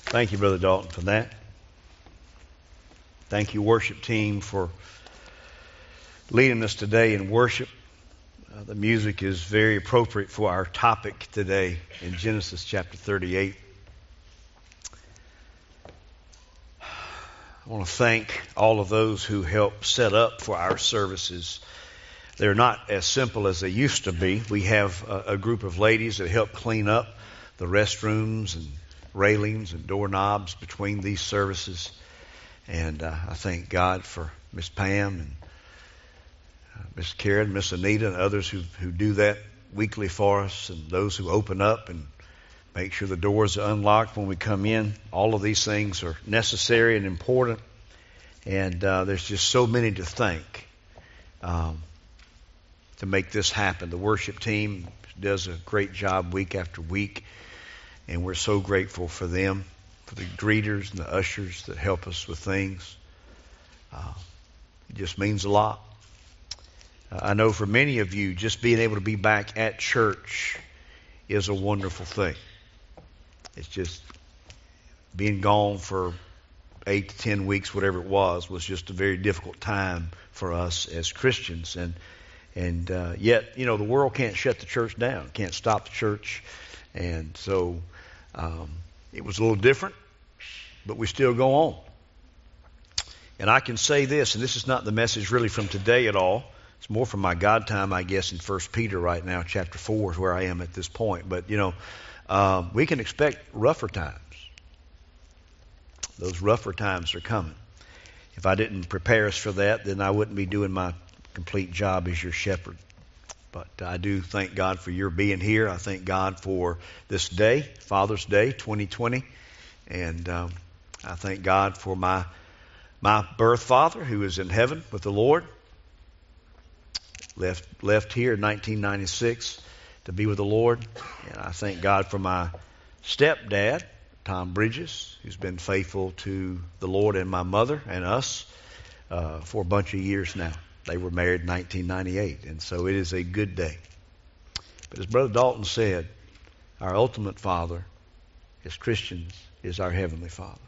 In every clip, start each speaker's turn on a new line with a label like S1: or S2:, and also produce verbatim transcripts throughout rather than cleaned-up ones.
S1: Thank you, Brother Dalton, for that. Thank you, worship team, for leading us today in worship. Uh, the music is very appropriate for our topic today in Genesis chapter thirty-eight. I want to thank all of those who helped set up for our services. They're not as simple as they used to be. We have a, a group of ladies that help clean up the restrooms and railings and doorknobs between these services. And uh, I thank God for Miss Pam and uh, Miss Karen, Miss Anita, and others who, who do that weekly for us, and those who open up and make sure the doors are unlocked when we come in. All of these things are necessary and important. And uh, there's just so many to thank um, to make this happen. The worship team does a great job week after week. And we're so grateful for them, for the greeters and the ushers that help us with things. Uh, it just means a lot. Uh, I know for many of you, just being able to be back at church is a wonderful thing. It's just being gone for eight to ten weeks, whatever it was, was just a very difficult time for us as Christians. And and uh, yet, you know, the world can't shut the church down, can't stop the church. And so um, it was a little different, but we still go on. And I can say this, and this is not the message really from today at all. It's more from my God time, I guess, in First Peter right now, chapter four is where I am at this point. But, you know, um, we can expect rougher times. Those rougher times are coming. If I didn't prepare us for that, then I wouldn't be doing my complete job as your shepherd. But I do thank God for your being here. I thank God for this day, Father's Day twenty twenty. And um, I thank God for my my birth father who is in heaven with the Lord. Left, left here in nineteen ninety-six to be with the Lord. And I thank God for my stepdad, Tom Bridges, who's been faithful to the Lord and my mother and us uh, for a bunch of years now. They were married in nineteen ninety-eight, and so it is a good day. But as Brother Dalton said, our ultimate Father, as Christians, is our Heavenly Father.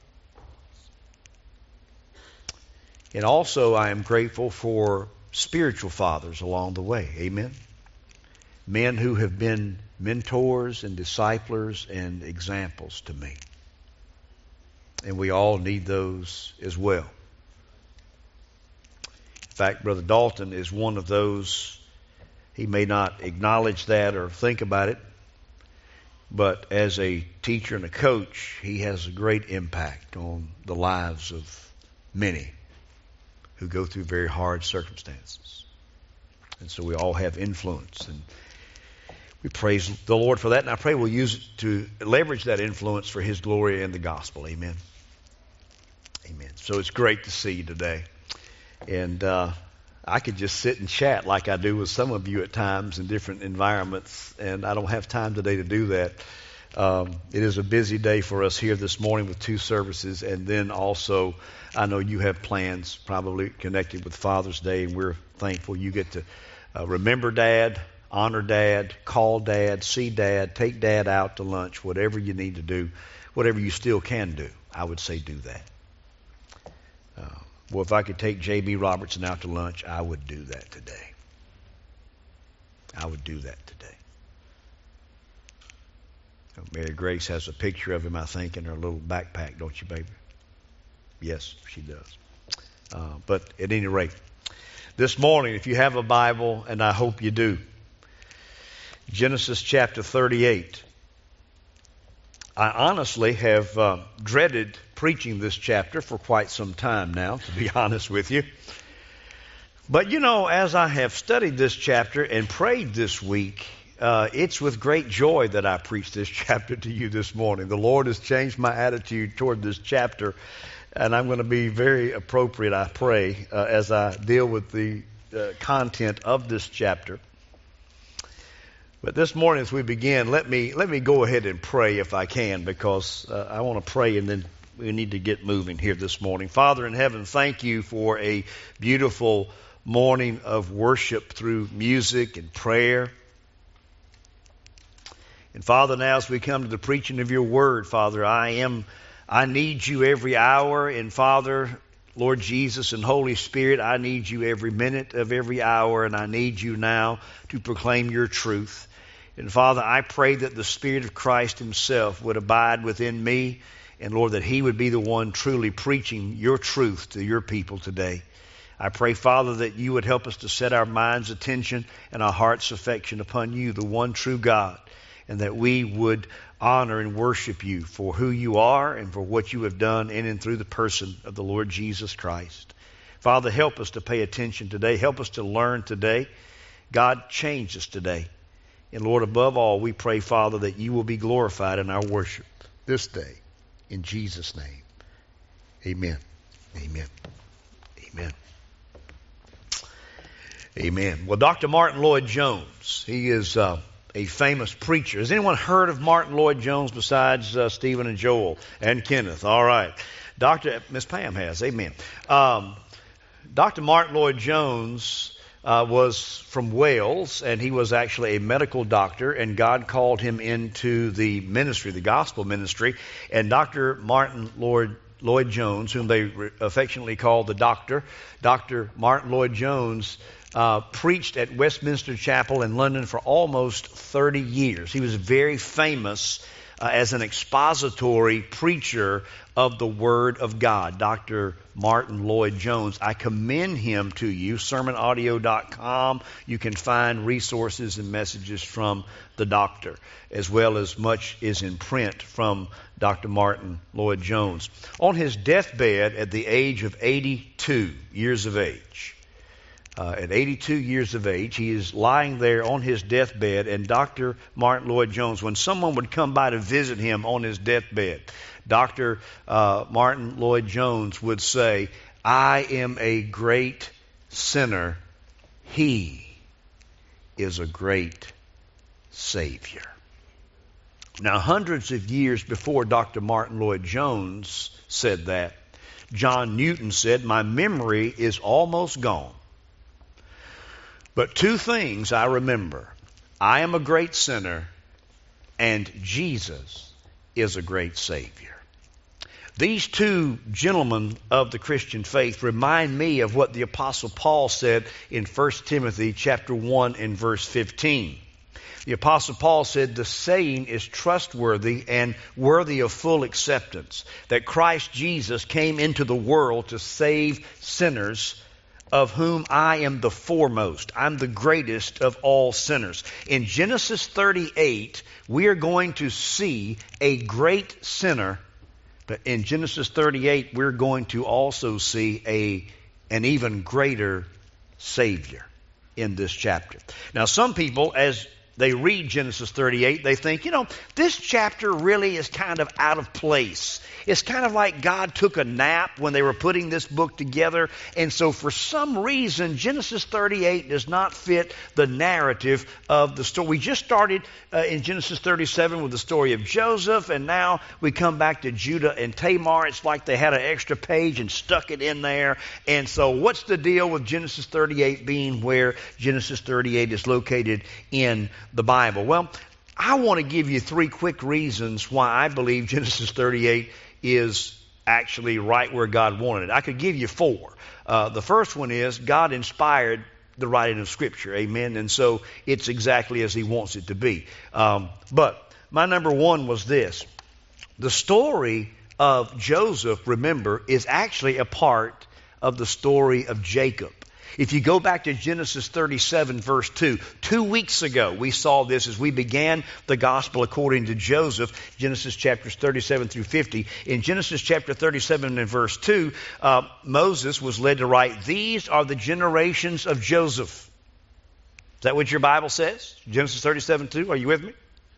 S1: And also I am grateful for spiritual fathers along the way. Amen? Men who have been mentors and disciplers and examples to me. And we all need those as well. In fact, Brother Dalton is one of those. He may not acknowledge that or think about it, but as a teacher and a coach, he has a great impact on the lives of many who go through very hard circumstances. And so we all have influence, and we praise the Lord for that, and I pray we'll use it to leverage that influence for His glory and the gospel. Amen. Amen. So it's great to see you today. And uh, I could just sit and chat like I do with some of you at times in different environments, and I don't have time today to do that. Um, it is a busy day for us here this morning with two services, and then also I know you have plans probably connected with Father's Day, and we're thankful you get to uh, remember Dad, honor Dad, call Dad, see Dad, take Dad out to lunch, whatever you need to do, whatever you still can do. I would say do that. Uh, well, if I could take J B Robertson out to lunch, I would do that today. I would do that today. Mary Grace has a picture of him, I think, in her little backpack, don't you, baby? Yes, she does. Uh, but at any rate, this morning, if you have a Bible, and I hope you do, Genesis chapter thirty-eight. I honestly have uh, dreaded preaching this chapter for quite some time now, to be honest with you. But you know, as I have studied this chapter and prayed this week, uh, it's with great joy that I preach this chapter to you this morning. The Lord has changed my attitude toward this chapter, and I'm going to be very appropriate, I pray, uh, as I deal with the uh, content of this chapter. But this morning as we begin, let me let me go ahead and pray if I can, because uh, I want to pray and then we need to get moving here this morning. Father in heaven, thank you for a beautiful morning of worship through music and prayer. And Father, now as we come to the preaching of your word, Father, I am, I need you every hour. And Father, Lord Jesus and Holy Spirit, I need you every minute of every hour, and I need you now to proclaim your truth. And Father, I pray that the Spirit of Christ himself would abide within me, and Lord, that he would be the one truly preaching your truth to your people today. I pray, Father, that you would help us to set our mind's attention and our heart's affection upon you, the one true God, and that we would honor and worship you for who you are and for what you have done in and through the person of the Lord Jesus Christ. Father, help us to pay attention today. Help us to learn today. God, change us today. And Lord, above all, we pray, Father, that you will be glorified in our worship this day. In Jesus' name, amen. Amen. Amen. Amen. Well, Doctor Martin Lloyd-Jones, he is uh, a famous preacher. Has anyone heard of Martin Lloyd-Jones besides uh, Stephen and Joel and Kenneth? All right. Doctor Miss Pam has. Amen. Um, Doctor Martin Lloyd-Jones uh, was from Wales, and he was actually a medical doctor, and God called him into the ministry, the gospel ministry. And Doctor Martin Lloyd Lloyd-Jones, whom they affectionately called the Doctor, Doctor Martin Lloyd-Jones, Uh, preached at Westminster Chapel in London for almost thirty years. He was very famous uh, as an expository preacher of the Word of God, Doctor Martin Lloyd-Jones. I commend him to you, sermon audio dot com. You can find resources and messages from the doctor, as well as much is in print from Doctor Martin Lloyd-Jones. On his deathbed at the age of eighty-two years of age, Uh, at eighty-two years of age, he is lying there on his deathbed, and Doctor Martin Lloyd-Jones, when someone would come by to visit him on his deathbed, Doctor Uh, Martin Lloyd-Jones would say, "I am a great sinner. He is a great Savior." Now, hundreds of years before Doctor Martin Lloyd-Jones said that, John Newton said, "My memory is almost gone. But two things I remember. I am a great sinner, and Jesus is a great Savior." These two gentlemen of the Christian faith remind me of what the Apostle Paul said in First Timothy chapter one and verse fifteen. The Apostle Paul said, "The saying is trustworthy and worthy of full acceptance, that Christ Jesus came into the world to save sinners, of whom I am the foremost." I'm the greatest of all sinners. In Genesis thirty-eight, we are going to see a great sinner, but in Genesis thirty-eight, we're going to also see a an even greater Savior in this chapter. Now, some people, as they read Genesis thirty-eight, they think, you know, this chapter really is kind of out of place. It's kind of like God took a nap when they were putting this book together. And so for some reason, Genesis thirty-eight does not fit the narrative of the story. We just started uh, in Genesis thirty-seven with the story of Joseph, and now we come back to Judah and Tamar. It's like they had an extra page and stuck it in there. And so what's the deal with Genesis thirty-eight being where Genesis thirty-eight is located in the Bible? Well, I want to give you three quick reasons why I believe Genesis thirty-eight is actually right where God wanted it. I could give you four. Uh, the first one is God inspired the writing of Scripture. Amen. And so it's exactly as He wants it to be. Um, but my number one was this. The story of Joseph, remember, is actually a part of the story of Jacob. If you go back to Genesis thirty-seven, verse two, two weeks ago we saw this as we began the gospel according to Joseph, Genesis chapters thirty-seven through fifty. In Genesis chapter thirty-seven and verse two, uh, Moses was led to write, "These are the generations of Joseph." Is that what your Bible says? Genesis thirty-seven two, are you with me?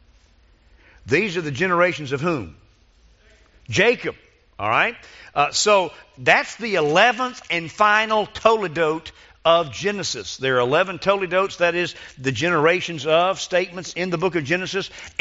S1: These are the generations of whom? Jacob. All right? Uh, so that's the eleventh and final toledot of Genesis. There are eleven toledots, that is, the generations of statements in the book of Genesis. And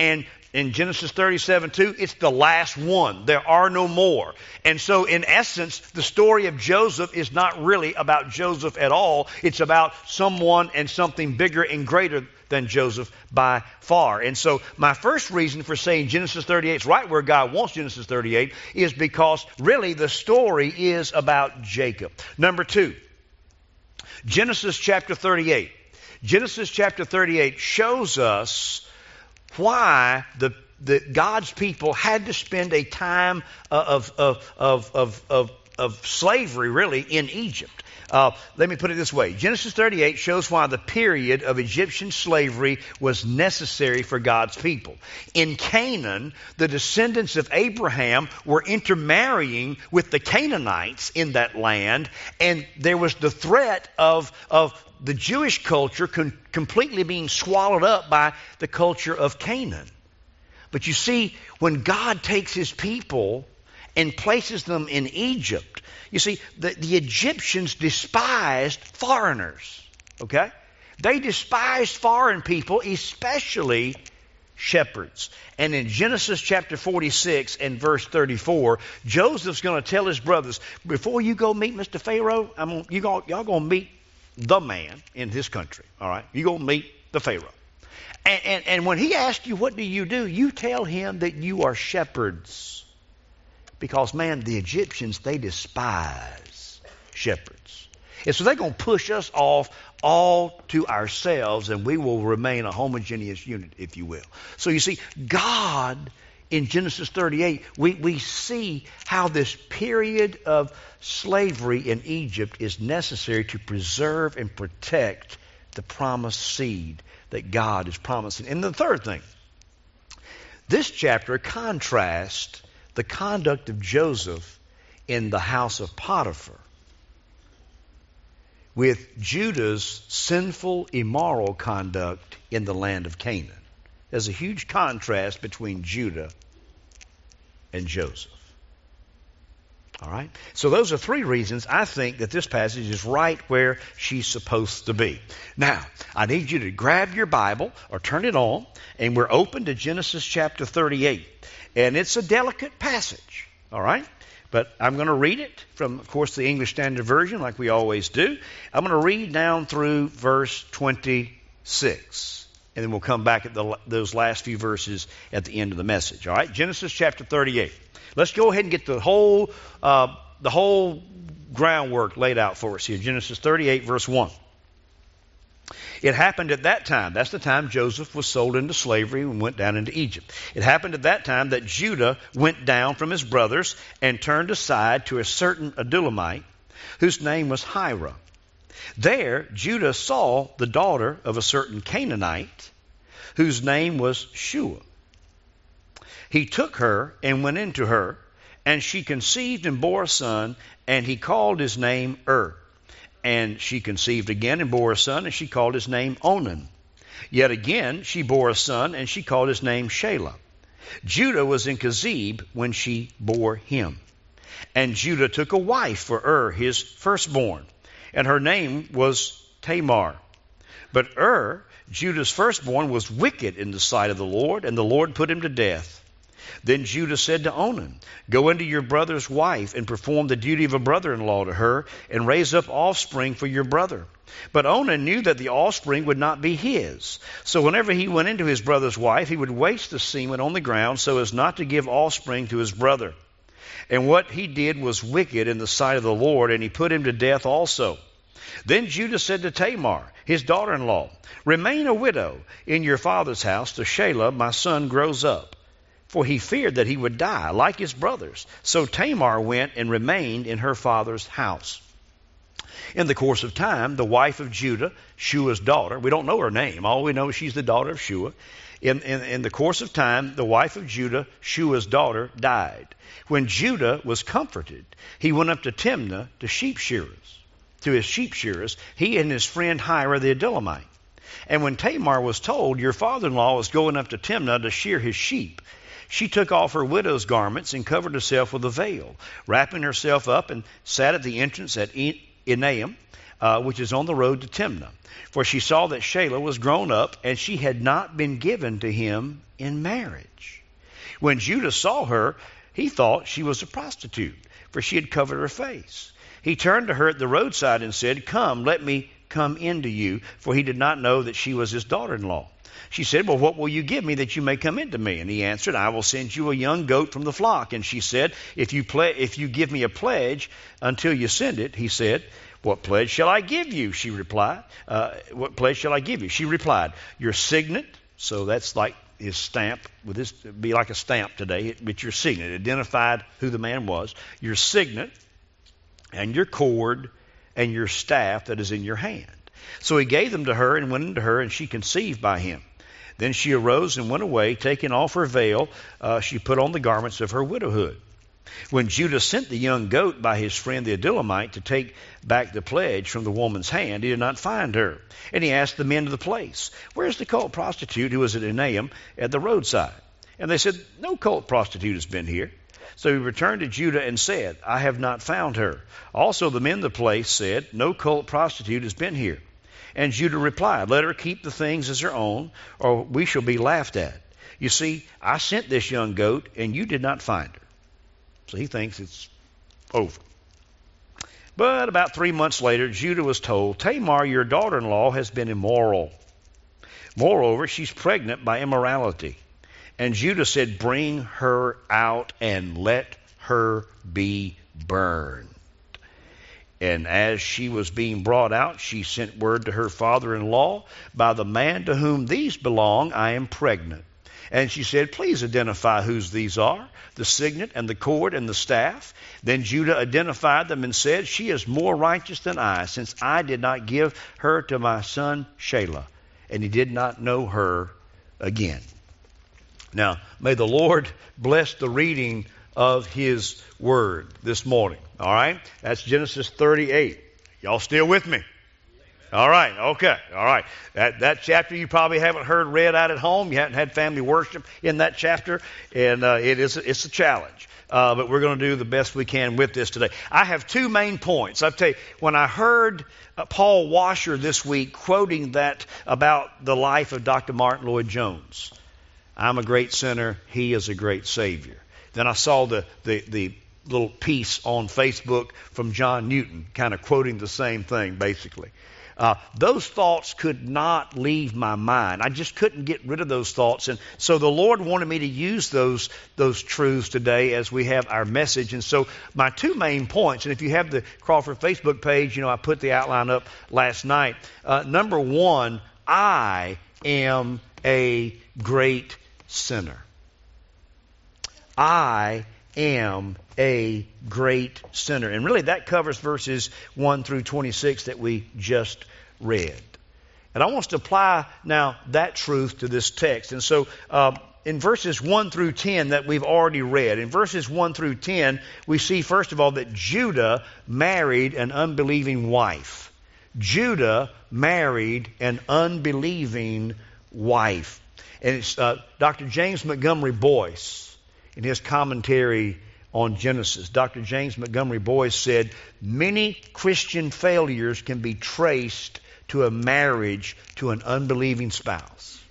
S1: in Genesis thirty-seven two, it's the last one. There are no more. And so in essence, the story of Joseph is not really about Joseph at all. It's about someone and something bigger and greater than Joseph by far. And so my first reason for saying Genesis thirty-eight is right where God wants Genesis thirty-eight is because really the story is about Jacob. Number two, Genesis chapter thirty-eight. Genesis chapter thirty-eight shows us why the, the God's people had to spend a time of, of, of, of, of, of slavery, really, in Egypt. Uh, let me put it this way. Genesis thirty-eight shows why the period of Egyptian slavery was necessary for God's people. In Canaan, the descendants of Abraham were intermarrying with the Canaanites in that land, and there was the threat of, of the Jewish culture con- completely being swallowed up by the culture of Canaan. But you see, when God takes his people and places them in Egypt, you see, the, the Egyptians despised foreigners, okay? They despised foreign people, especially shepherds. And in Genesis chapter forty-six and verse thirty-four, Joseph's going to tell his brothers, before you go meet Mister Pharaoh, I'm, you go, y'all going to meet the man in his country, all right? You're going to meet the Pharaoh. And, and, and when he asks you, what do you do? You tell him that you are shepherds. Because, man, the Egyptians, they despise shepherds. And so they're going to push us off all to ourselves, and we will remain a homogeneous unit, if you will. So you see, God, in Genesis thirty-eight, we, we see how this period of slavery in Egypt is necessary to preserve and protect the promised seed that God is promising. And the third thing, this chapter contrasts the conduct of Joseph in the house of Potiphar with Judah's sinful, immoral conduct in the land of Canaan. There's a huge contrast between Judah and Joseph. All right? So those are three reasons I think that this passage is right where she's supposed to be. Now, I need you to grab your Bible or turn it on, and we're open to Genesis chapter thirty-eight. And it's a delicate passage, all right? But I'm going to read it from, of course, the English Standard Version, like we always do. I'm going to read down through verse twenty-six. And then we'll come back at the, those last few verses at the end of the message, all right? Genesis chapter thirty-eight. Let's go ahead and get the whole, uh, the whole groundwork laid out for us here. Genesis thirty-eight, verse one. It happened at that time, that's the time Joseph was sold into slavery and went down into Egypt. It happened at that time that Judah went down from his brothers and turned aside to a certain Adullamite whose name was Hira. There Judah saw the daughter of a certain Canaanite whose name was Shua. He took her and went into her, and she conceived and bore a son, and he called his name Er. And she conceived again and bore a son, and she called his name Onan. Yet again she bore a son, and she called his name Shelah. Judah was in Kezib when she bore him. And Judah took a wife for Er, his firstborn, and her name was Tamar. But Er, Judah's firstborn, was wicked in the sight of the Lord, and the Lord put him to death. Then Judah said to Onan, go into your brother's wife and perform the duty of a brother-in-law to her and raise up offspring for your brother. But Onan knew that the offspring would not be his. So whenever he went into his brother's wife, he would waste the semen on the ground so as not to give offspring to his brother. And what he did was wicked in the sight of the Lord, and he put him to death also. Then Judah said to Tamar, his daughter-in-law, remain a widow in your father's house till Shelah, my son, grows up. For he feared that he would die, like his brothers. So Tamar went and remained in her father's house. In the course of time, the wife of Judah, Shua's daughter, we don't know her name, all we know is she's the daughter of Shua. In, in, in the course of time, the wife of Judah, Shua's daughter, died. When Judah was comforted, he went up to Timnah to sheep shearers, to his sheep shearers, he and his friend Hira the Adullamite. And when Tamar was told, your father-in-law is going up to Timnah to shear his sheep, she took off her widow's garments and covered herself with a veil, wrapping herself up, and sat at the entrance at Enaim uh, which is on the road to Timnah. For she saw that Shelah was grown up, and she had not been given to him in marriage. When Judah saw her, he thought she was a prostitute, for she had covered her face. He turned to her at the roadside and said, "Come, let me come in to you," for he did not know that she was his daughter-in-law. She said, "Well, what will you give me that you may come into me?" And he answered, "I will send you a young goat from the flock." And she said, if you ple- if you give me a pledge until you send it," he said, "What pledge shall I give you?" She replied, uh, "What pledge shall I give you?" She replied, "Your signet." So that's like his stamp. Would this be like a stamp today? But your signet. It identified who the man was. "Your signet and your cord and your staff that is in your hand." So he gave them to her and went into her, and she conceived by him. Then she arose and went away, taking off her veil. Uh, she put on the garments of her widowhood. When Judah sent the young goat by his friend the Adullamite to take back the pledge from the woman's hand, he did not find her. And he asked the men of the place, "Where's the cult prostitute who was at Enaim at the roadside?" And they said, "No cult prostitute has been here." So he returned to Judah and said, "I have not found her." Also the men of the place said, "No cult prostitute has been here." And Judah replied, "Let her keep the things as her own, or we shall be laughed at. You see, I sent this young goat, and you did not find her." So he thinks it's over. But about three months later, Judah was told, "Tamar, your daughter-in-law, has been immoral. Moreover, she's pregnant by immorality." And Judah said, "Bring her out and let her be burned." And as she was being brought out, she sent word to her father-in-law, "By the man to whom these belong, I am pregnant." And she said, "Please identify whose these are, the signet and the cord and the staff." Then Judah identified them and said, "She is more righteous than I, since I did not give her to my son Shelah." And he did not know her again. Now, may the Lord bless the reading of his word this morning. All right? That's Genesis thirty-eight. Y'all still with me? All right. Okay. All right. That that chapter you probably haven't heard read out at home. You haven't had family worship in that chapter, and uh, it is it's a challenge. Uh, but we're going to do the best we can with this today. I have two main points. I'll tell you, when I heard uh, Paul Washer this week quoting that about the life of Doctor Martin Lloyd-Jones, "I'm a great sinner, he is a great Savior." Then I saw the, the, the little piece on Facebook from John Newton, kind of quoting the same thing, basically. Uh, those thoughts could not leave my mind. I just couldn't get rid of those thoughts. And so the Lord wanted me to use those, those truths today as we have our message. And so my two main points, and if you have the Crawford Facebook page, you know, I put the outline up last night. Uh, number one, I am a great sinner. I am a great sinner. And really that covers verses one through twenty-six that we just read. And I want us to apply now that truth to this text. And so uh, in verses one through ten that we've already read, in verses one through ten, we see first of all that Judah married an unbelieving wife. Judah married an unbelieving wife. And it's uh, Doctor James Montgomery Boyce, in his commentary on Genesis, Doctor James Montgomery Boyce said, "Many Christian failures can be traced to a marriage to an unbelieving spouse."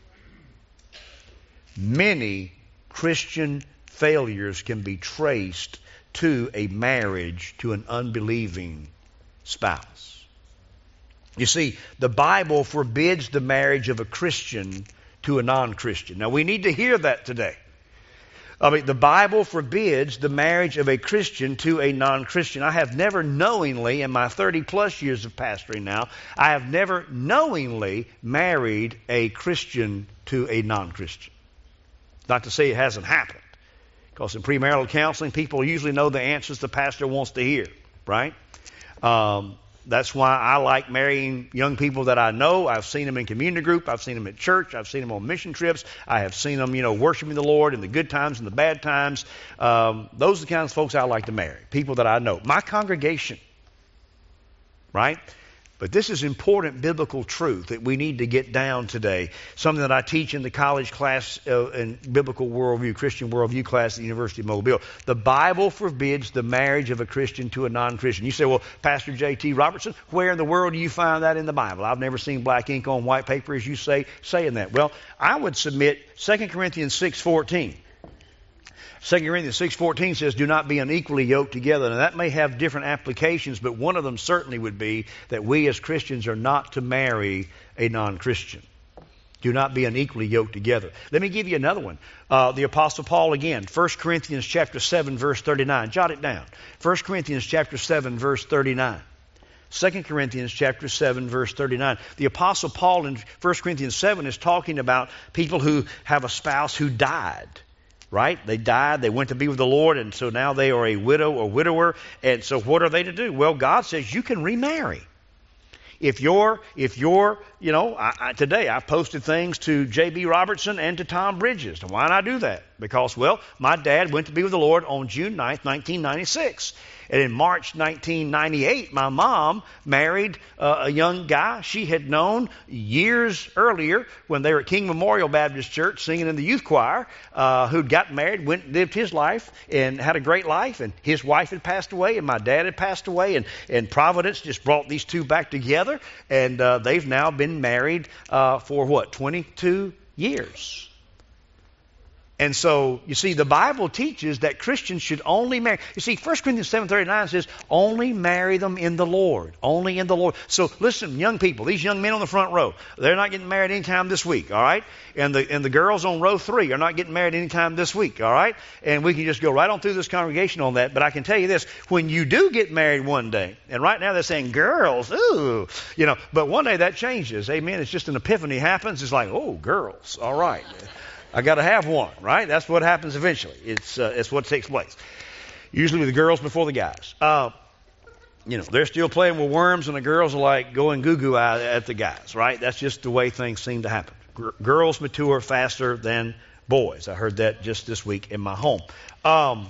S1: Many Christian failures can be traced to a marriage to an unbelieving spouse. You see, the Bible forbids the marriage of a Christian to a non-Christian. Now, we need to hear that today. I mean, the Bible forbids the marriage of a Christian to a non-Christian. I have never knowingly, in my thirty plus years of pastoring now, I have never knowingly married a Christian to a non-Christian. Not to say it hasn't happened. Because in premarital counseling, people usually know the answers the pastor wants to hear, right? Um, That's why I like marrying young people that I know. I've seen them in community group. I've seen them at church. I've seen them on mission trips. I have seen them, you know, worshiping the Lord in the good times and the bad times. Um, those are the kinds of folks I like to marry, people that I know. My congregation, right? But this is important biblical truth that we need to get down today. Something that I teach in the college class uh, in biblical worldview, Christian worldview class at the University of Mobile. The Bible forbids the marriage of a Christian to a non-Christian. You say, well, Pastor J T Robertson, where in the world do you find that in the Bible? I've never seen black ink on white paper, as you say, saying that. Well, I would submit Second Corinthians six fourteen. Second Corinthians six fourteen says, do not be unequally yoked together. Now, that may have different applications, but one of them certainly would be that we as Christians are not to marry a non-Christian. Do not be unequally yoked together. Let me give you another one. Uh, the Apostle Paul again, First Corinthians chapter seven, verse thirty-nine. Jot it down. First Corinthians chapter seven, verse thirty-nine. Second Corinthians chapter seven, verse thirty-nine. The Apostle Paul in First Corinthians seven is talking about people who have a spouse who died. Right? They died, they went to be with the Lord, and so now they are a widow or widower. And so what are they to do? Well, God says you can remarry. If you're, if you're, you know, I, I, today I posted things to J B Robertson and to Tom Bridges. Now, why did I do that? Because, well, my dad went to be with the Lord on June ninth, nineteen ninety-six. And in March nineteen ninety-eight, my mom married uh, a young guy she had known years earlier when they were at King Memorial Baptist Church singing in the youth choir, uh, who'd gotten married, went and lived his life and had a great life. And his wife had passed away and my dad had passed away. And, and Providence just brought these two back together. And uh, they've now been married uh, for what, twenty-two years. And so, you see, the Bible teaches that Christians should only marry. You see, First Corinthians seven thirty-nine says, only marry them in the Lord. Only in the Lord. So, listen, young people, these young men on the front row, they're not getting married anytime this week, all right? And the and the girls on row three are not getting married anytime this week, all right? And we can just go right on through this congregation on that. But I can tell you this, when you do get married one day, and right now they're saying, girls, ooh, you know, but one day that changes, amen? It's just an epiphany happens. It's like, oh, girls, all right. I got to have one, right? That's what happens eventually. It's uh, it's what takes place. Usually with the girls before the guys. Uh, you know, they're still playing with worms, and the girls are like going goo-goo out at the guys, right? That's just the way things seem to happen. G- girls mature faster than boys. I heard that just this week in my home. Um,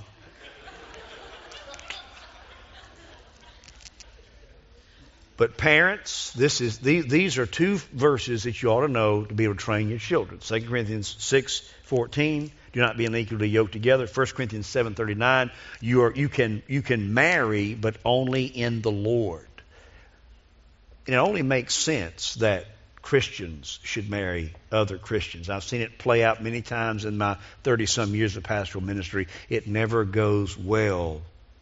S1: But parents, this is these, these are two verses that you ought to know to be able to train your children. Second Corinthians six fourteen, do not be unequally yoked together. First Corinthians seven thirty-nine, you are you can you can marry, but only in the Lord. And it only makes sense that Christians should marry other Christians. I've seen it play out many times in my thirty-some years of pastoral ministry. It never goes well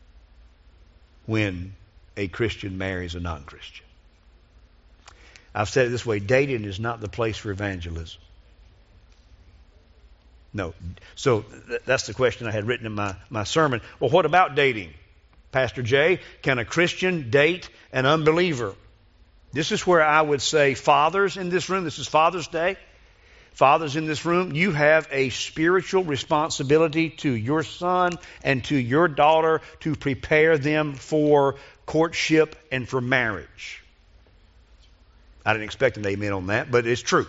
S1: when a Christian marries a non-Christian. I've said it this way, dating is not the place for evangelism. No. So th- that's the question I had written in my, my sermon. Well, what about dating? Pastor Jay, can a Christian date an unbeliever? This is where I would say fathers in this room, this is Father's Day. Fathers in this room, you have a spiritual responsibility to your son and to your daughter to prepare them for courtship and for marriage. I didn't expect an amen on that, but it's true.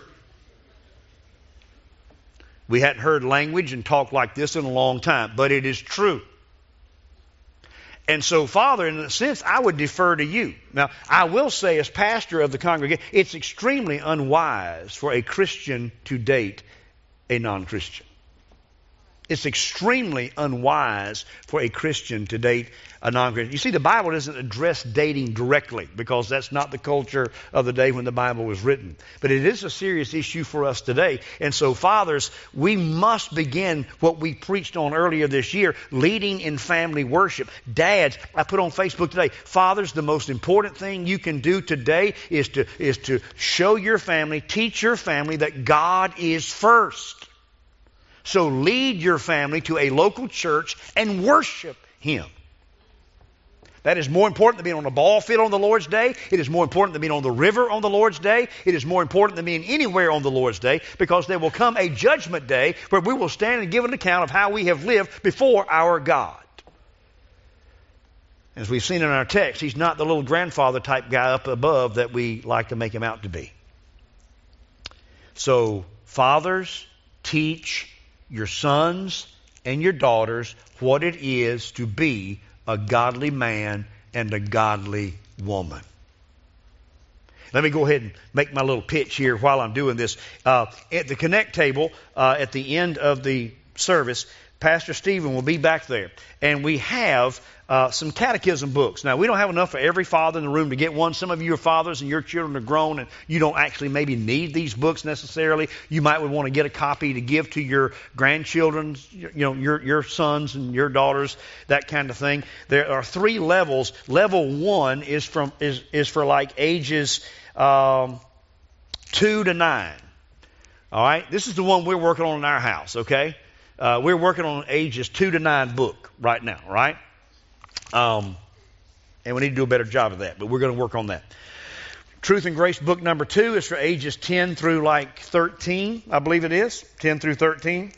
S1: We hadn't heard language and talk like this in a long time, but it is true. And so, Father, in a sense, I would defer to you. Now, I will say as pastor of the congregation, it's extremely unwise for a Christian to date a non-Christian. It's extremely unwise for a Christian to date a non-Christian. You see, the Bible doesn't address dating directly because that's not the culture of the day when the Bible was written. But it is a serious issue for us today. And so, fathers, we must begin what we preached on earlier this year, leading in family worship. Dads, I put on Facebook today, fathers, the most important thing you can do today is to, is to show your family, teach your family that God is first. So lead your family to a local church and worship Him. That is more important than being on a ball field on the Lord's Day. It is more important than being on the river on the Lord's Day. It is more important than being anywhere on the Lord's Day, because there will come a judgment day where we will stand and give an account of how we have lived before our God. As we've seen in our text, He's not the little grandfather type guy up above that we like to make Him out to be. So, fathers, teach your sons and your daughters what it is to be a godly man and a godly woman. Let me go ahead and make my little pitch here while I'm doing this. Uh, at the Connect table, uh, at the end of the service, Pastor Stephen will be back there. And we have uh, some catechism books. Now, we don't have enough for every father in the room to get one. Some of you are fathers and your children are grown and you don't actually maybe need these books necessarily. You might want to get a copy to give to your grandchildren, you know, your, your sons and your daughters, that kind of thing. There are three levels. Level one is from is, is for like ages um, two to nine. All right? This is the one we're working on in our house, okay? Uh, we're working on ages two to nine book right now, right? Um, and we need to do a better job of that, but we're going to work on that. Truth and Grace book number two is for ages ten through like thirteen, I believe it is, ten through thirteen.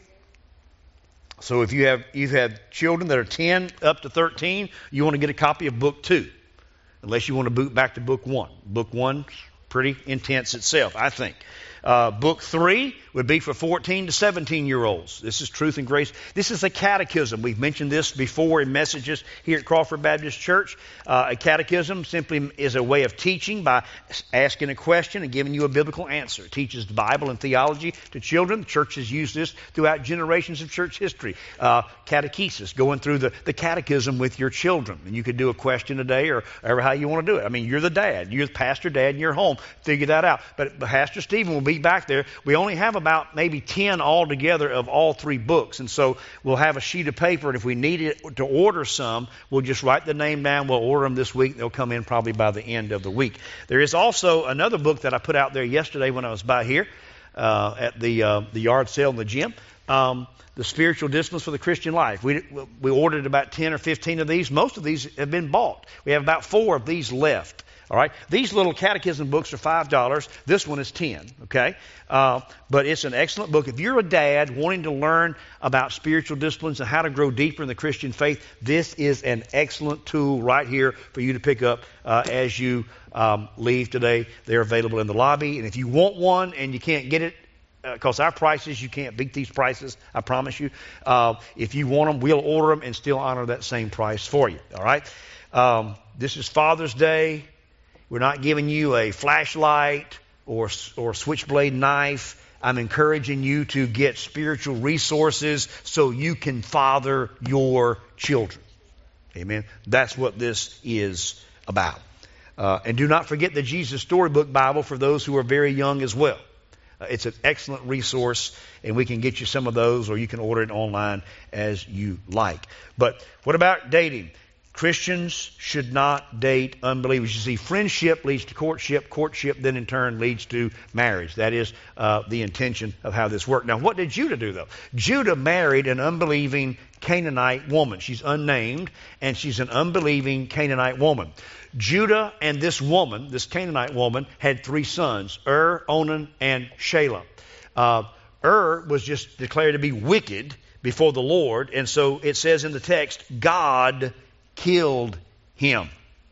S1: So if you have you've had children that are ten up to thirteen, you want to get a copy of book two, unless you want to boot back to book one. Book one's pretty intense itself, I think. Uh, book three would be for fourteen to seventeen year olds. This is Truth and Grace. This is a catechism. We've mentioned this before in messages here at Crawford Baptist Church. Uh, a catechism simply is a way of teaching by asking a question and giving you a biblical answer. It teaches the Bible and theology to children. The church has used this throughout generations of church history. Uh, catechesis, going through the, the catechism with your children. And you could do a question a day or however how you want to do it. I mean, you're the dad. You're the pastor dad in your home. Figure that out. But Pastor Stephen will be back there. We only have about maybe ten altogether of all three books. And so we'll have a sheet of paper, and if we need it to order some, we'll just write the name down. We'll order them this week. They'll come in probably by the end of the week. There is also another book that I put out there yesterday when I was by here uh, at the uh, the yard sale in the gym. Um, the Spiritual Disciplines for the Christian Life. We we ordered about ten or fifteen of these. Most of these have been bought. We have about four of these left. All right, these little catechism books are five dollars. This one is ten. Okay, uh, but it's an excellent book. If you're a dad wanting to learn about spiritual disciplines and how to grow deeper in the Christian faith, this is an excellent tool right here for you to pick up uh, as you um, leave today. They're available in the lobby, and if you want one and you can't get it, because uh, our prices, you can't beat these prices, I promise you. Uh, if you want them, we'll order them and still honor that same price for you. All right. Um, this is Father's Day. We're not giving you a flashlight or or switchblade knife. I'm encouraging you to get spiritual resources so you can father your children. Amen. That's what this is about. Uh, and do not forget the Jesus Storybook Bible for those who are very young as well. Uh, it's an excellent resource, and we can get you some of those, or you can order it online as you like. But what about dating? Christians should not date unbelievers. You see, friendship leads to courtship. Courtship then in turn leads to marriage. That is uh, the intention of how this worked. Now, what did Judah do, though? Judah married an unbelieving Canaanite woman. She's unnamed, and she's an unbelieving Canaanite woman. Judah and this woman, this Canaanite woman, had three sons, Ur, Onan, and Shelah. Uh, Ur was just declared to be wicked before the Lord, and so it says in the text, God killed him.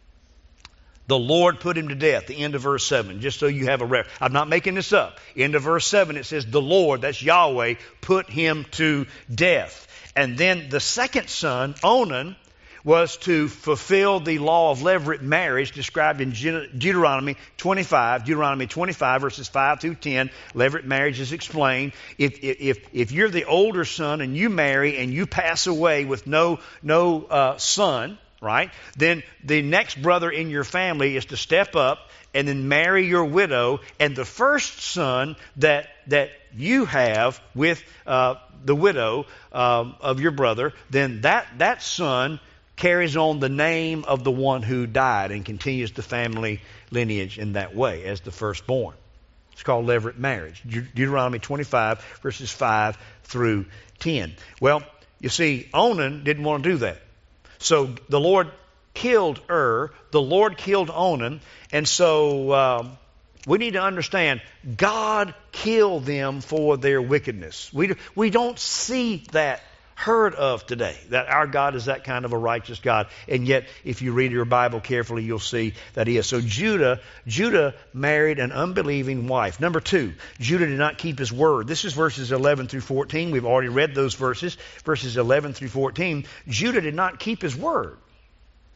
S1: The Lord put him to death. The end of verse seven, just so you have a reference. I'm not making this up. End of verse seven, it says the Lord, that's Yahweh, put him to death. And then the second son, Onan, was to fulfill the law of levirate marriage described in Deuteronomy twenty-five. Deuteronomy twenty-five, verses five through ten. Levirate marriage is explained. If, if, if you're the older son and you marry and you pass away with no, no uh, son, right, then the next brother in your family is to step up and then marry your widow, and the first son that that you have with uh, the widow um, of your brother, then that, that son carries on the name of the one who died and continues the family lineage in that way as the firstborn. It's called levirate marriage. Deuteronomy twenty-five, verses five through ten. Well, you see, Onan didn't want to do that. So the Lord killed Ur, the Lord killed Onan, and so um, we need to understand God killed them for their wickedness. We, we don't see that heard of today, that our God is that kind of a righteous God. And yet, if you read your Bible carefully, you'll see that he is. So Judah, Judah married an unbelieving wife. Number two, Judah did not keep his word. This is verses eleven through fourteen. We've already read those verses, verses eleven through fourteen. Judah did not keep his word.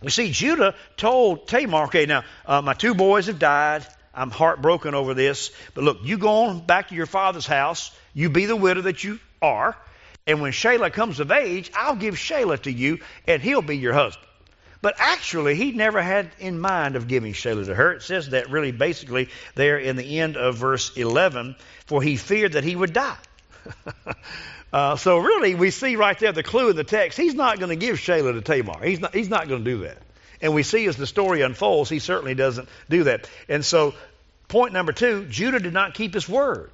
S1: We see Judah told Tamar, okay, now uh, my two boys have died. I'm heartbroken over this. But look, you go on back to your father's house. You be the widow that you are. And when Shelah comes of age, I'll give Shelah to you, and he'll be your husband. But actually, he never had in mind of giving Shelah to her. It says that really basically there in the end of verse eleven, for he feared that he would die. uh, so really, we see right there the clue in the text. He's not going to give Shelah to Tamar. He's not, he's not going to do that. And we see as the story unfolds, he certainly doesn't do that. And so, point number two, Judah did not keep his word.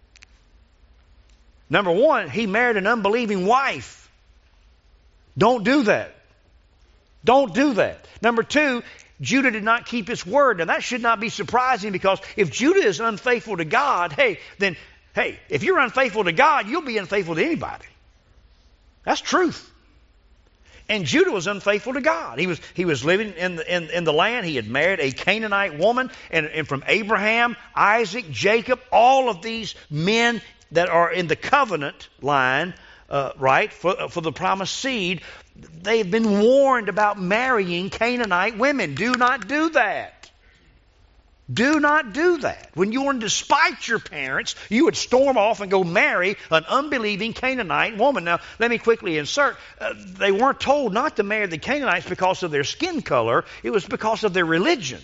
S1: Number one, he married an unbelieving wife. Don't do that. Don't do that. Number two, Judah did not keep his word. Now that should not be surprising, because if Judah is unfaithful to God, hey, then, hey, if you're unfaithful to God, you'll be unfaithful to anybody. That's truth. And Judah was unfaithful to God. He was he was living in the, in, in the land. He had married a Canaanite woman, and, and from Abraham, Isaac, Jacob, all of these men that are in the covenant line, uh, right, for, for the promised seed, they've been warned about marrying Canaanite women. Do not do that. Do not do that. When you wanted to spite your parents, you would storm off and go marry an unbelieving Canaanite woman. Now, let me quickly insert, uh, they weren't told not to marry the Canaanites because of their skin color. It was because of their religion.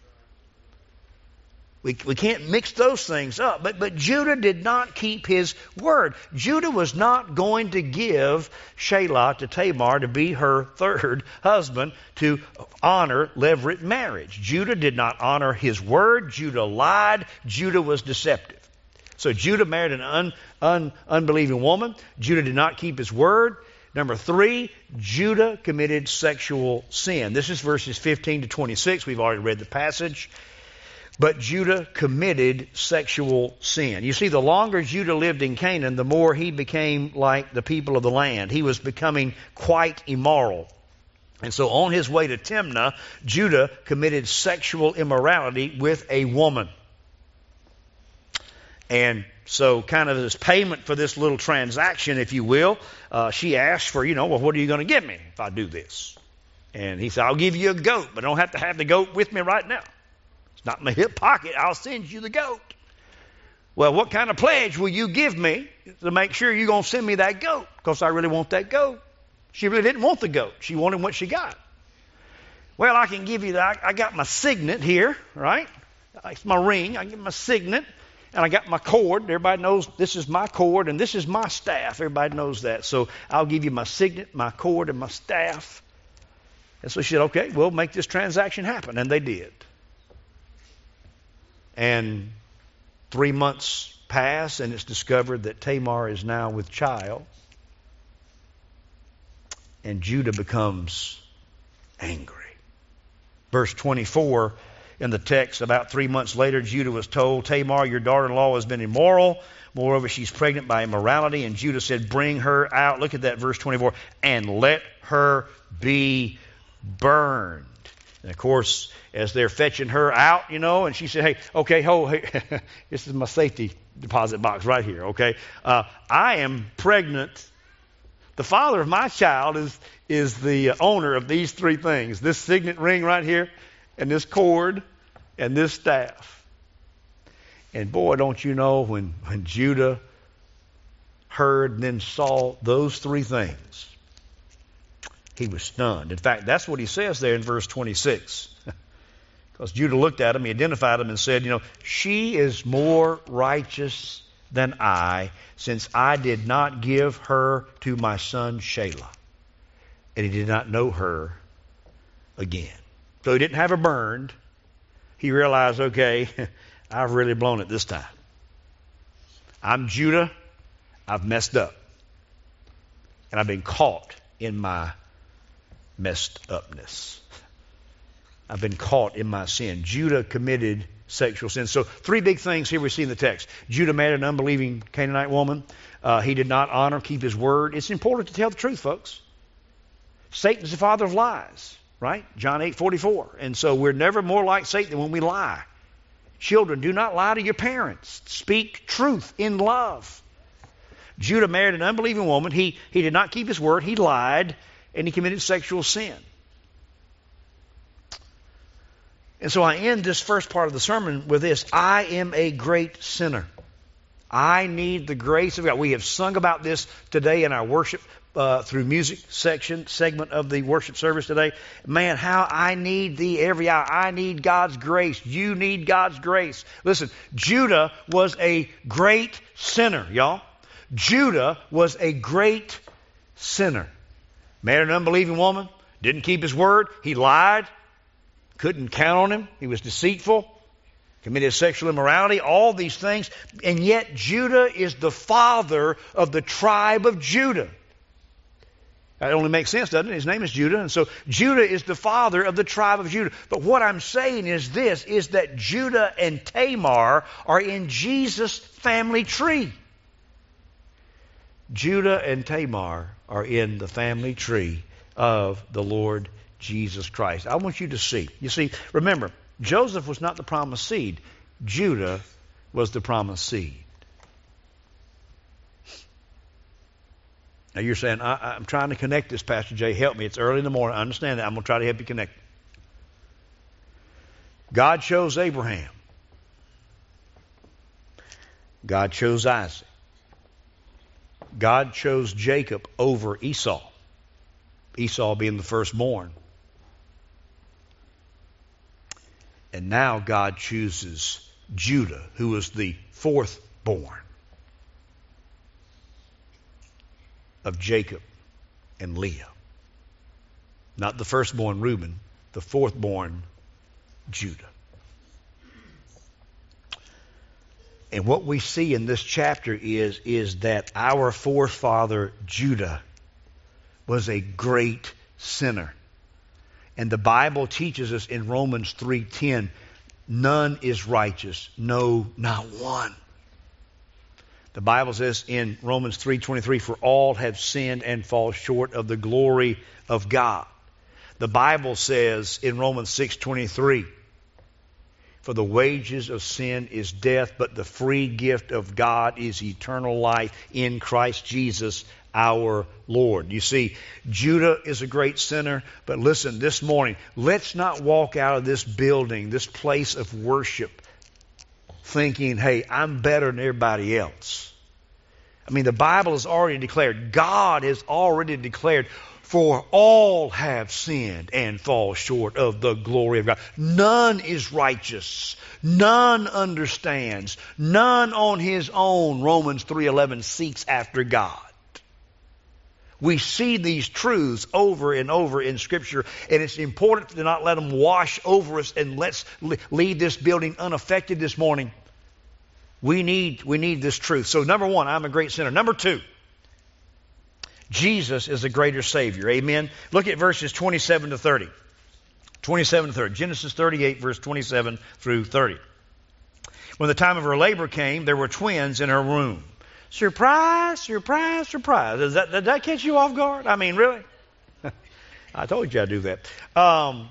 S1: We, we can't mix those things up. But, but Judah did not keep his word. Judah was not going to give Shelah to Tamar to be her third husband to honor levirate marriage. Judah did not honor his word. Judah lied. Judah was deceptive. So Judah married an un, un, unbelieving woman. Judah did not keep his word. Number three, Judah committed sexual sin. This is verses fifteen to twenty-six. We've already read the passage. But Judah committed sexual sin. You see, the longer Judah lived in Canaan, the more he became like the people of the land. He was becoming quite immoral. And so on his way to Timnah, Judah committed sexual immorality with a woman. And so kind of as payment for this little transaction, if you will, uh, she asked for, you know, well, what are you going to give me if I do this? And he said, I'll give you a goat, but I don't have to have the goat with me right now. Not in my hip pocket. I'll send you the goat. Well, what kind of pledge will you give me to make sure you're going to send me that goat? Because I really want that goat. She really didn't want the goat. She wanted what she got. Well, I can give you that. I got my signet here, right? It's my ring. I get my signet. And I got my cord. Everybody knows this is my cord and this is my staff. Everybody knows that. So I'll give you my signet, my cord, and my staff. And so she said, okay, we'll make this transaction happen. And they did. And three months pass, and it's discovered that Tamar is now with child. And Judah becomes angry. Verse twenty-four in the text, about three months later, Judah was told, Tamar, your daughter-in-law has been immoral. Moreover, she's pregnant by immorality. And Judah said, bring her out. Look at that, verse twenty-four. And let her be burned. And of course, as they're fetching her out, you know, and she said, hey, okay, ho, hey, this is my safety deposit box right here, okay? Uh, I am pregnant. The father of my child is, is the owner of these three things, this signet ring right here, and this cord, and this staff. And boy, don't you know, when, when Judah heard and then saw those three things, he was stunned. In fact, that's what he says there in verse twenty-six. Because Judah looked at him, he identified him and said, you know, she is more righteous than I, since I did not give her to my son Shelah. And he did not know her again. So he didn't have her burned. He realized, okay, I've really blown it this time. I'm Judah. I've messed up. And I've been caught in my messed upness. I've been caught in my sin. Judah committed sexual sin. So three big things here we see in the text. Judah married an unbelieving Canaanite woman. Uh, he did not honor, keep his word. It's important to tell the truth, folks. Satan's the father of lies, right? John eight forty-four. And so we're never more like Satan than when we lie. Children, do not lie to your parents. Speak truth in love. Judah married an unbelieving woman. He, he did not keep his word. He lied, and he committed sexual sin. And so I end this first part of the sermon with this. I am a great sinner. I need the grace of God. We have sung about this today in our worship uh, through music section, segment of the worship service today. Man, how I need thee every hour. I need God's grace. You need God's grace. Listen, Judah was a great sinner, y'all. Judah was a great sinner. Married an unbelieving woman, didn't keep his word, he lied, couldn't count on him, he was deceitful, committed sexual immorality, all these things. And yet Judah is the father of the tribe of Judah. That only makes sense, doesn't it? His name is Judah. And so Judah is the father of the tribe of Judah. But what I'm saying is this, is that Judah and Tamar are in Jesus' family tree. Judah and Tamar are in the family tree of the Lord Jesus Christ. I want you to see. You see, remember, Joseph was not the promised seed. Judah was the promised seed. Now you're saying, I, I'm trying to connect this, Pastor Jay. Help me. It's early in the morning. I understand that. I'm going to try to help you connect. God chose Abraham. God chose Isaac. God chose Jacob over Esau. Esau being the firstborn. And now God chooses Judah, who was the fourth born of Jacob and Leah. Not the firstborn Reuben, the fourthborn Judah. And what we see in this chapter is, is that our forefather Judah was a great sinner. And the Bible teaches us in Romans three ten, none is righteous, no, not one. The Bible says in Romans three twenty-three, for all have sinned and fall short of the glory of God. The Bible says in Romans six twenty-three, for the wages of sin is death, but the free gift of God is eternal life in Christ Jesus our Lord. You see, Judah is a great sinner, but listen, this morning, let's not walk out of this building, this place of worship, thinking, hey, I'm better than everybody else. I mean, the Bible has already declared, God has already declared, for all have sinned and fall short of the glory of God. None is righteous. None understands. None on his own, Romans three eleven, seeks after God. We see these truths over and over in Scripture, and it's important to not let them wash over us, and let's leave this building unaffected this morning. We need, we need this truth. So number one, I'm a great sinner. Number two, Jesus is a greater Savior. Amen. Look at verses twenty-seven to thirty. twenty-seven to thirty. Genesis thirty-eight, verse twenty-seven through thirty. When the time of her labor came, there were twins in her womb. Surprise, surprise, surprise. Does that, did that catch you off guard? I mean, really? I told you I'd do that. Um,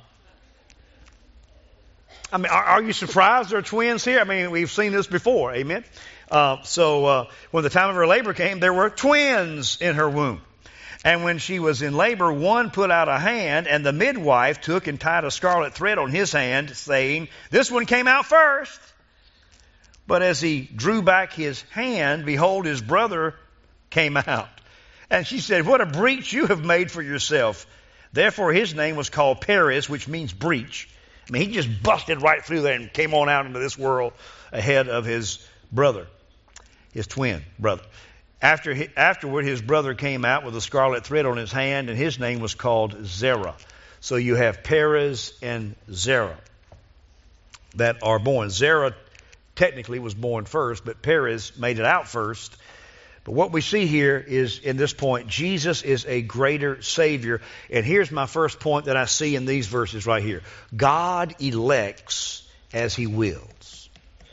S1: I mean, are, are you surprised there are twins here? I mean, we've seen this before. Amen. Uh, so uh, when the time of her labor came, there were twins in her womb. And when she was in labor, one put out a hand, and the midwife took and tied a scarlet thread on his hand, saying, this one came out first. But as he drew back his hand, behold, his brother came out. And she said, what a breach you have made for yourself. Therefore his name was called Perez, which means breach. I mean, he just busted right through there and came on out into this world ahead of his brother, his twin brother. After he, afterward, his brother came out with a scarlet thread on his hand, and his name was called Zerah. So you have Perez and Zerah that are born. Zerah technically was born first, but Perez made it out first. But what we see here is, in this point, Jesus is a greater Savior. And here's my first point that I see in these verses right here. God elects as He wills.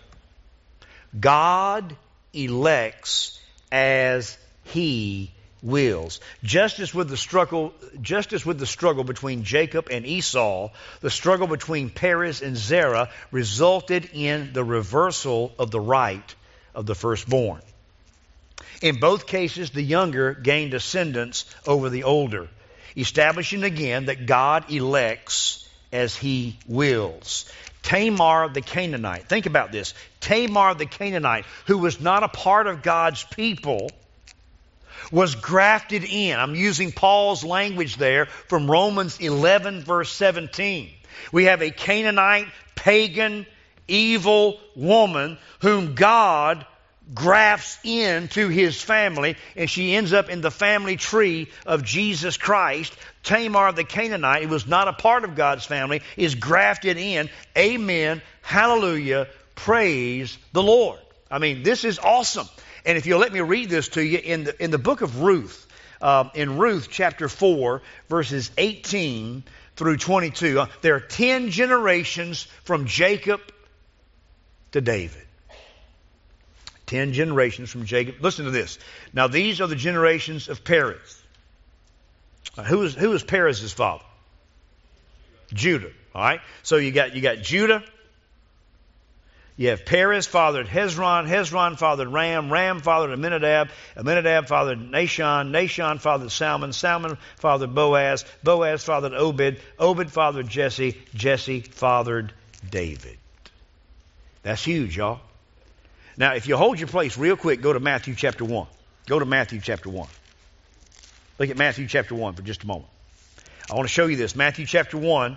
S1: God elects as He wills. Just as with the struggle, just as with the struggle between Jacob and Esau, the struggle between Perez and Zerah resulted in the reversal of the right of the firstborn. In both cases, the younger gained ascendance over the older, establishing again that God elects as he wills. Tamar the Canaanite. Think about this. Tamar the Canaanite, who was not a part of God's people, was grafted in. I'm using Paul's language there from Romans eleven, verse seventeen. We have a Canaanite, pagan, evil woman whom God grafts into his family, and she ends up in the family tree of Jesus Christ. Tamar the Canaanite, who was not a part of God's family, is grafted in. Amen. Hallelujah. Praise the Lord. I mean, this is awesome. And if you'll let me read this to you, in the, in the book of Ruth, uh, in Ruth chapter four, verses eighteen through twenty-two, uh, there are ten generations from Jacob to David. Ten generations from Jacob. Listen to this. Now these are the generations of Perez. Uh, who is who is Perez's father? Judah. All right. So you got you got Judah. You have Perez fathered Hezron. Hezron fathered Ram. Ram fathered Aminadab. Aminadab fathered Nahshon. Nahshon fathered Salmon. Salmon fathered Boaz. Boaz fathered Obed. Obed fathered Jesse. Jesse fathered David. That's huge, y'all. Now, if you hold your place real quick, go to Matthew chapter one. Go to Matthew chapter one. Look at Matthew chapter one for just a moment. I want to show you this. Matthew chapter one.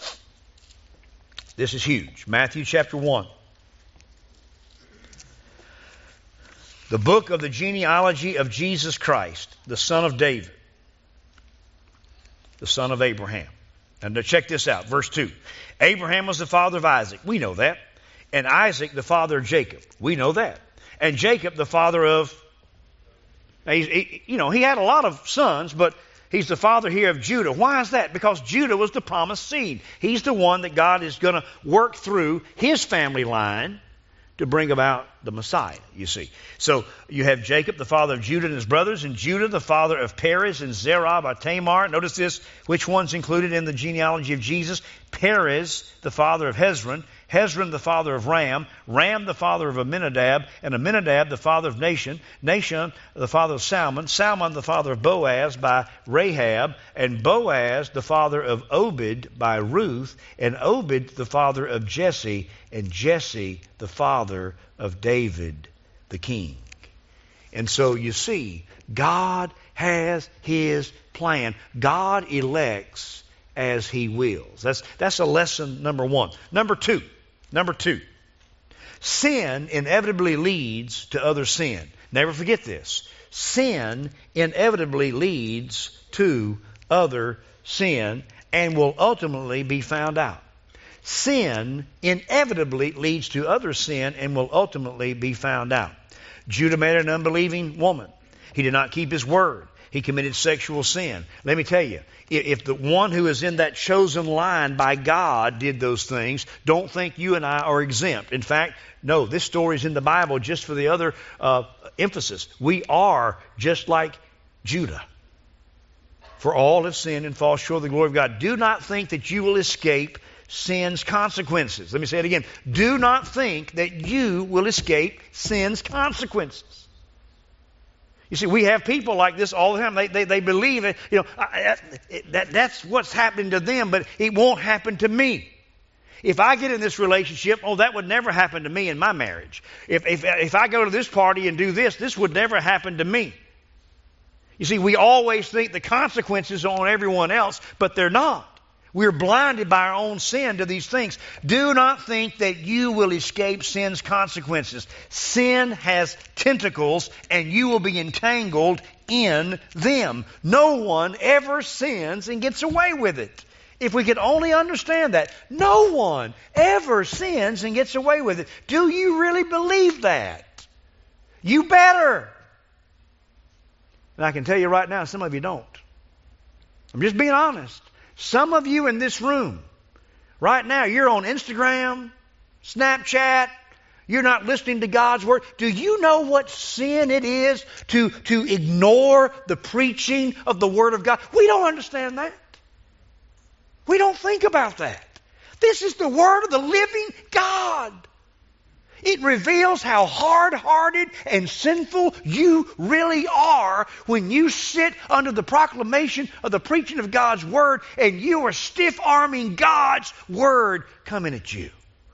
S1: This is huge. Matthew chapter one. The book of the genealogy of Jesus Christ, the son of David, the son of Abraham. And now check this out, verse two. Abraham was the father of Isaac. We know that. And Isaac, the father of Jacob. We know that. And Jacob, the father of, he, you know, he had a lot of sons, but he's the father here of Judah. Why is that? Because Judah was the promised seed. He's the one that God is going to work through his family line to bring about the Messiah, you see. So you have Jacob, the father of Judah and his brothers, and Judah, the father of Perez and Zerah by Tamar. Notice this, which one's included in the genealogy of Jesus? Perez, the father of Hezron. Hezron, the father of Ram. Ram, the father of Aminadab. And Aminadab, the father of Nahshon. Nahshon, the father of Salmon. Salmon, the father of Boaz by Rahab. And Boaz, the father of Obed by Ruth. And Obed, the father of Jesse. And Jesse, the father of David, the king. And so you see, God has his plan. God elects as he wills. That's, that's a lesson number one. Number two. Number two. Sin inevitably leads to other sin. Never forget this. Sin inevitably leads to other sin and will ultimately be found out. Sin inevitably leads to other sin and will ultimately be found out. Judah married an unbelieving woman. He did not keep his word. He committed sexual sin. Let me tell you, if the one who is in that chosen line by God did those things, don't think you and I are exempt. In fact, no, this story is in the Bible just for the other uh, emphasis. We are just like Judah. For all have sinned and fall short of the glory of God. Do not think that you will escape sin's consequences. Let me say it again. Do not think that you will escape sin's consequences. You see, we have people like this all the time. They they, they believe it. You know, I, I, that that's what's happening to them, but it won't happen to me. If I get in this relationship, oh, that would never happen to me in my marriage. If if if I go to this party and do this, this would never happen to me. You see, we always think the consequences are on everyone else, but they're not. We're blinded by our own sin to these things. Do not think that you will escape sin's consequences. Sin has tentacles, and you will be entangled in them. No one ever sins and gets away with it. If we could only understand that. No one ever sins and gets away with it. Do you really believe that? You better. And I can tell you right now, some of you don't. I'm just being honest. Some of you in this room, right now, you're on Instagram, Snapchat, you're not listening to God's Word. Do you know what sin it is to, to ignore the preaching of the Word of God? We don't understand that. We don't think about that. This is the Word of the living God. It reveals how hard-hearted and sinful you really are when you sit under the proclamation of the preaching of God's Word and you are stiff-arming God's Word coming at you.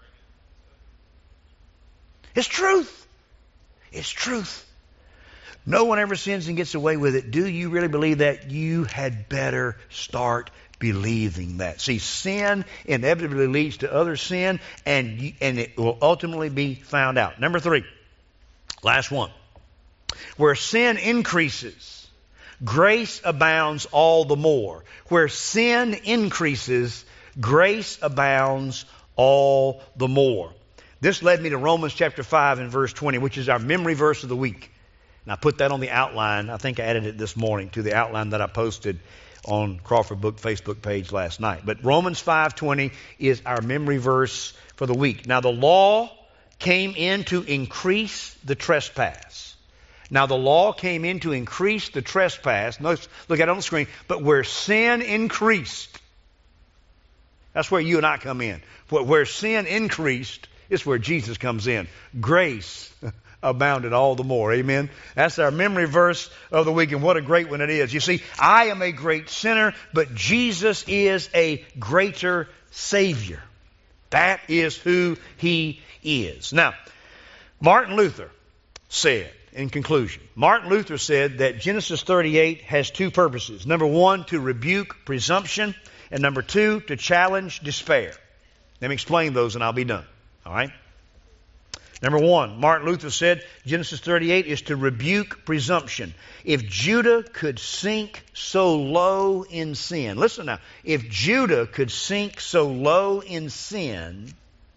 S1: It's truth. It's truth. No one ever sins and gets away with it. Do you really believe that? You had better start believing that. See, sin inevitably leads to other sin, and, and it will ultimately be found out. Number three, last one. Where sin increases, grace abounds all the more. Where sin increases, grace abounds all the more. This led me to Romans chapter five and verse twenty, which is our memory verse of the week. And I put that on the outline. I think I added it this morning to the outline that I posted on Crawford Book Facebook page last night. But Romans five twenty is our memory verse for the week. Now the law came in to increase the trespass. Now the law came in to increase the trespass. Notice, look at it on the screen. But where sin increased, that's where you and I come in. Where sin increased is where Jesus comes in. Grace abounded all the more. Amen. That's our memory verse of the week, and what a great one it is. You see, I am a great sinner, but Jesus is a greater Savior. That is who He is. Now, Martin Luther said, in conclusion, Martin Luther said that Genesis thirty-eight has two purposes. Number one, to rebuke presumption, and number two, to challenge despair. Let me explain those and I'll be done. All right? Number one, Martin Luther said Genesis thirty-eight is to rebuke presumption. If Judah could sink so low in sin, listen now, if Judah could sink so low in sin,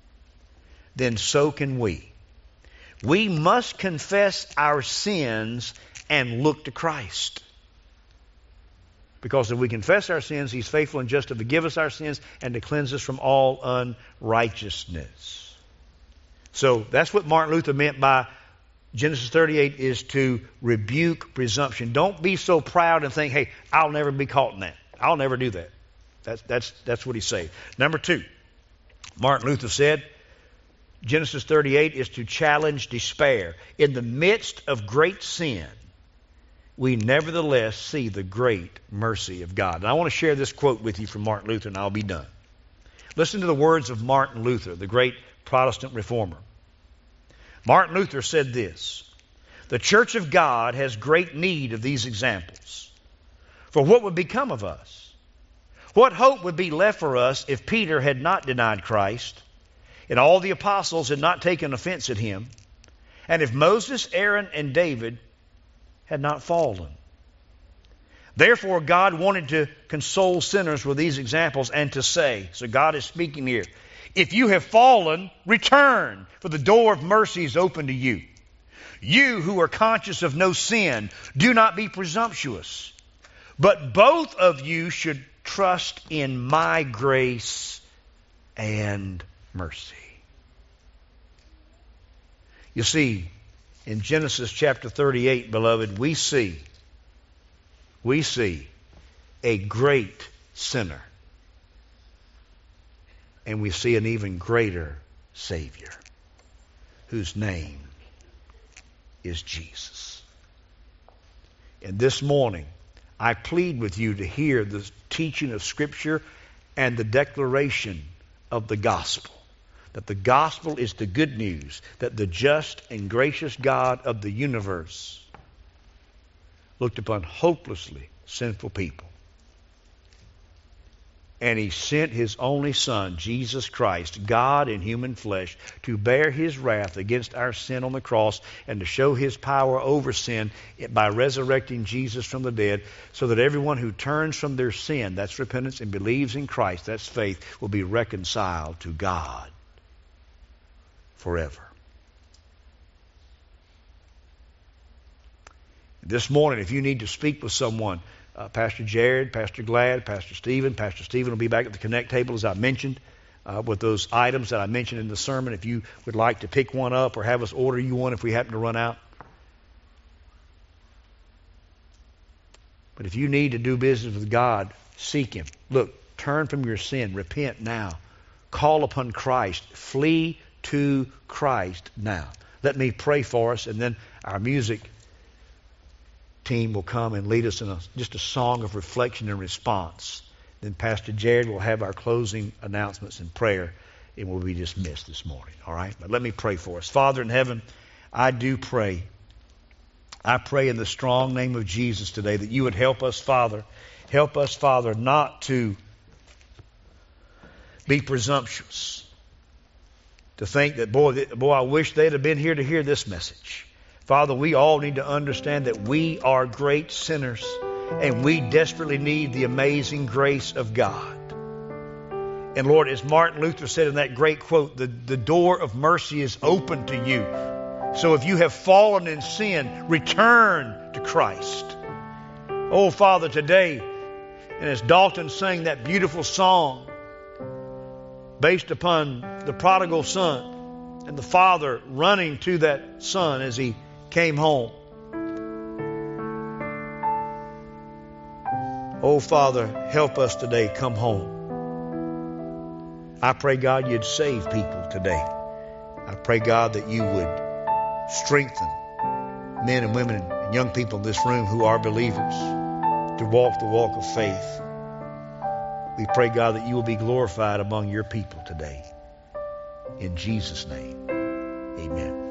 S1: then so can we. We must confess our sins and look to Christ. Because if we confess our sins, He's faithful and just to forgive us our sins and to cleanse us from all unrighteousness. So that's what Martin Luther meant by Genesis thirty-eight is to rebuke presumption. Don't be so proud and think, hey, I'll never be caught in that. I'll never do that. That's, that's, that's what he said. Number two, Martin Luther said Genesis thirty-eight is to challenge despair. In the midst of great sin, we nevertheless see the great mercy of God. And I want to share this quote with you from Martin Luther, and I'll be done. Listen to the words of Martin Luther, the great Protestant reformer. Martin Luther said this: the Church of God has great need of these examples. For what would become of us? What hope would be left for us if Peter had not denied Christ, and all the apostles had not taken offense at Him, and if Moses, Aaron, and David had not fallen? Therefore, God wanted to console sinners with these examples and to say, so God is speaking here, if you have fallen, return, for the door of mercy is open to you. You who are conscious of no sin, do not be presumptuous, but both of you should trust in my grace and mercy. You see, in Genesis chapter thirty-eight, beloved, we see, we see a great sinner. And we see an even greater Savior, whose name is Jesus. And this morning, I plead with you to hear the teaching of Scripture and the declaration of the gospel. That the gospel is the good news, that the just and gracious God of the universe looked upon hopelessly sinful people. And He sent His only Son, Jesus Christ, God in human flesh, to bear His wrath against our sin on the cross and to show His power over sin by resurrecting Jesus from the dead, so that everyone who turns from their sin, that's repentance, and believes in Christ, that's faith, will be reconciled to God forever. This morning, if you need to speak with someone, Uh, Pastor Jared, Pastor Glad, Pastor Stephen. Pastor Stephen will be back at the Connect table, as I mentioned, uh, with those items that I mentioned in the sermon. If you would like to pick one up or have us order you one if we happen to run out. But if you need to do business with God, seek Him. Look, turn from your sin. Repent now. Call upon Christ. Flee to Christ now. Let me pray for us, and then our music team will come and lead us in a, just a song of reflection and response. Then Pastor Jared will have our closing announcements and prayer, and we'll be dismissed this morning. All right? But let me pray for us. Father in heaven, I do pray. I pray in the strong name of Jesus today that you would help us, Father. Help us, Father, not to be presumptuous. To think that, boy, boy, I wish they'd have been here to hear this message. Father, we all need to understand that we are great sinners and we desperately need the amazing grace of God. And Lord, as Martin Luther said in that great quote, the, the door of mercy is open to you. So if you have fallen in sin, return to Christ. Oh, Father, today, and as Dalton sang that beautiful song based upon the prodigal son and the father running to that son as he came home. Oh, Father, help us today come home. I pray, God, you'd save people today. I pray, God, that you would strengthen men and women and young people in this room who are believers to walk the walk of faith. We pray, God, that you will be glorified among your people today. In Jesus' name, amen.